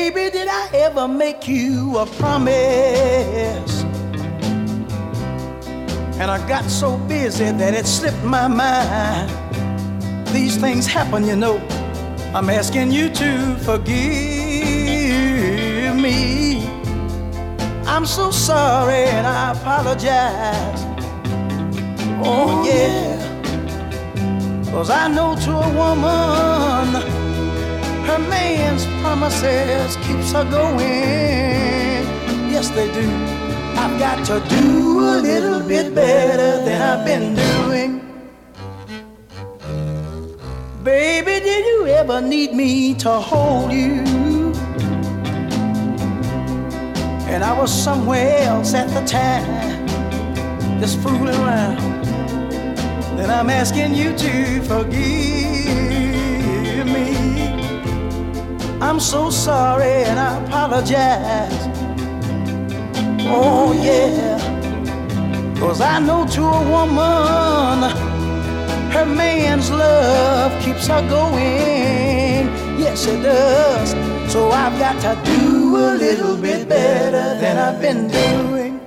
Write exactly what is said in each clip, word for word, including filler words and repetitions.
Baby, did I ever make you a promise? And I got so busy that it slipped my mind. These things happen, you know. I'm asking you to forgive me. I'm so sorry and I apologize. Oh yeah, 'cause I know to a woman, her man's promises keeps her going. Yes, they do. I've got to do a little bit better than I've been doing. Baby, did you ever need me to hold you? And I was somewhere else at the time, just fooling around. Then I'm asking you to forgive me. I'm so sorry and I apologize. Oh yeah, 'cause I know to a woman, her man's love keeps her going. Yes, it does. So I've got to do a little bit better than I've been doing.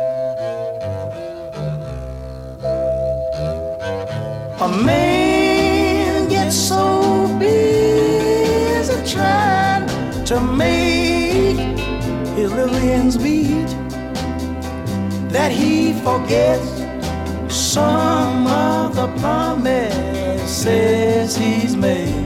A man gets so busy trying to make his little ends meet that he forgets some of the promises he's made.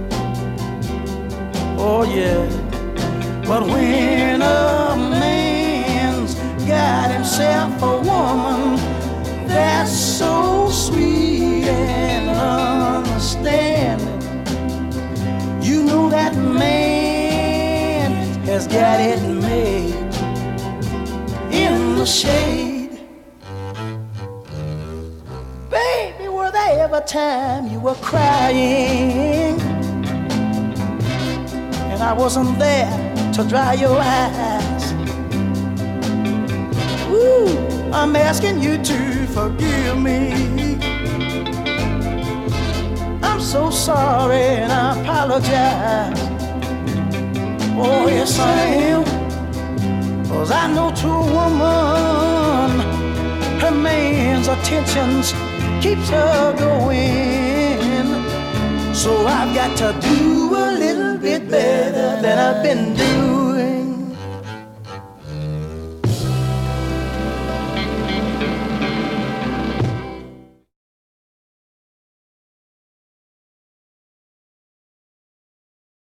Oh yeah, but when a man's got himself a woman that's so sweet and understanding, you know that man has got it made in the shade. Baby, were there ever time you were crying and I wasn't there to dry your eyes? Woo, I'm asking you to forgive me. I'm so sorry and I apologize. Oh yes I am, 'cause I know to a woman, her man's attentions keeps her going. So I've got to do a little bit better than I've been doing.